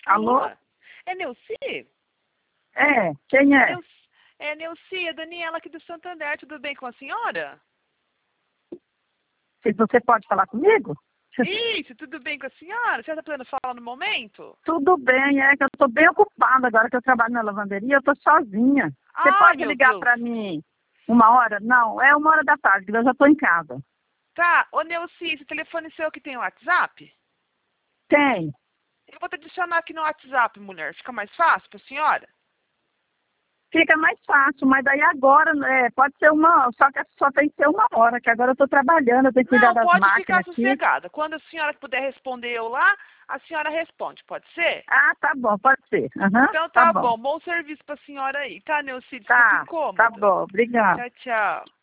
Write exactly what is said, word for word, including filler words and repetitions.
Alô? Alô? É Neuci? É, quem é? Neuci? É Neuci, é Daniela aqui do Santander. Tudo bem com a senhora? Se você pode falar comigo? Isso, tudo bem com a senhora? Você está podendo falar no momento? Tudo bem, é que eu estou bem ocupada agora que eu trabalho na lavanderia, eu estou sozinha. Você Ai, pode meu ligar Deus. para mim uma hora? Não, é uma hora da tarde, eu já estou em casa. Tá, ô Neuci, esse telefone seu que tem o WhatsApp? Tem. Eu vou te adicionar aqui no WhatsApp, mulher. Fica mais fácil pra senhora? Fica mais fácil, mas daí agora, é, pode ser uma, só que só tem que ser uma hora, que agora eu estou trabalhando, eu tenho que cuidar Não, das pode ficar máquinas aqui. sossegada. Quando a senhora puder responder eu lá, a senhora responde, pode ser? Ah, tá bom, pode ser. Aham, Então tá tá bom. bom. Bom serviço pra senhora aí, tá, Neuci? Desculpa o Tá, tá incômodo. bom, obrigada. Tchau, tchau.